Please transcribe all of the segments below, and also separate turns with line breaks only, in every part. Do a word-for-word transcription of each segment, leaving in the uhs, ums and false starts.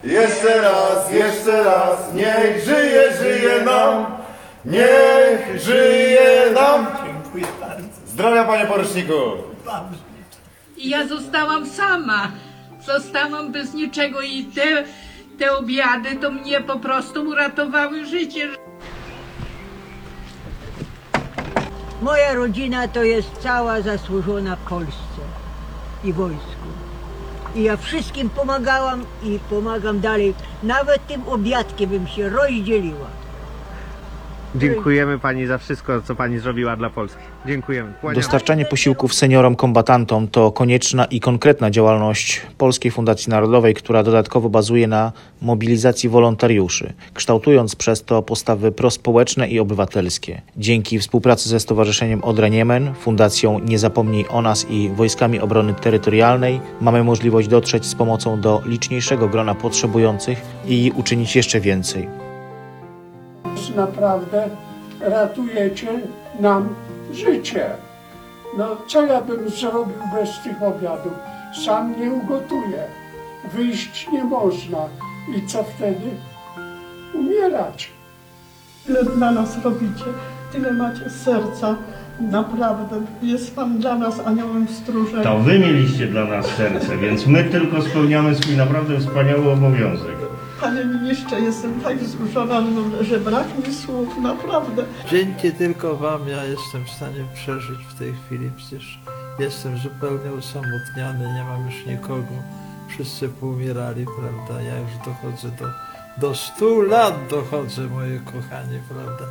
Jeszcze raz, jeszcze raz, niech żyje, żyje nam, niech żyje nam.
Dziękuję bardzo.
Zdrowia, panie poruczniku.
I ja zostałam sama. Zostałam bez niczego i te, te obiady to mnie po prostu uratowały życie.
Moja rodzina to jest cała zasłużona Polsce i wojsku. I ja wszystkim pomagałam i pomagam dalej. Nawet tym obiadkiem bym się rozdzieliła.
Dziękujemy pani za wszystko, co pani zrobiła dla Polski. Dziękujemy. Kłaniamy.
Dostarczanie posiłków seniorom kombatantom to konieczna i konkretna działalność Polskiej Fundacji Narodowej, która dodatkowo bazuje na mobilizacji wolontariuszy, kształtując przez to postawy prospołeczne i obywatelskie. Dzięki współpracy ze Stowarzyszeniem Odra Niemen, Fundacją Nie Zapomnij o Nas i Wojskami Obrony Terytorialnej mamy możliwość dotrzeć z pomocą do liczniejszego grona potrzebujących i uczynić jeszcze więcej.
Naprawdę ratujecie nam życie. No co ja bym zrobił bez tych obiadów? Sam nie ugotuję. Wyjść nie można. I co wtedy? Umierać.
Tyle dla nas robicie, tyle macie serca. Naprawdę, jest pan dla nas aniołem stróżem.
To wy mieliście dla nas serce, więc my tylko spełniamy swój naprawdę wspaniały obowiązek.
Panie ministrze, jestem tak wzruszona, że brak mi słów, naprawdę.
Dzięki tylko wam ja jestem w stanie przeżyć w tej chwili, przecież jestem zupełnie osamotniony, nie mam już nikogo, wszyscy poumierali, prawda, ja już dochodzę do, do stu lat dochodzę, moje kochanie, prawda.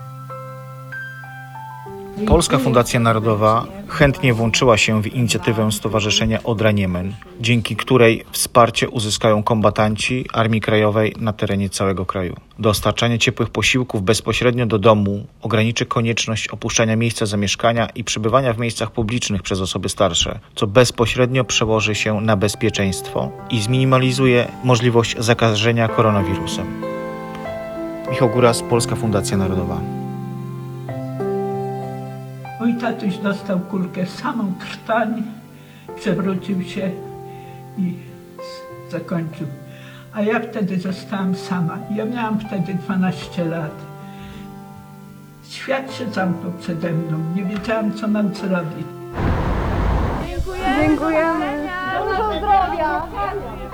Polska Fundacja Narodowa chętnie włączyła się w inicjatywę Stowarzyszenia Odra Niemen, dzięki której wsparcie uzyskają kombatanci Armii Krajowej na terenie całego kraju. Dostarczanie ciepłych posiłków bezpośrednio do domu ograniczy konieczność opuszczania miejsca zamieszkania i przebywania w miejscach publicznych przez osoby starsze, co bezpośrednio przełoży się na bezpieczeństwo i zminimalizuje możliwość zakażenia koronawirusem. Michał Góras, Polska Fundacja Narodowa.
Mój tatuś dostał kulkę w samą krtań, przewrócił się i s- zakończył. A ja wtedy zostałam sama. Ja miałam wtedy dwanaście lat. Świat się zamknął przede mną. Nie wiedziałam, co mam zrobić.
Dziękujemy. Dużo zdrowia.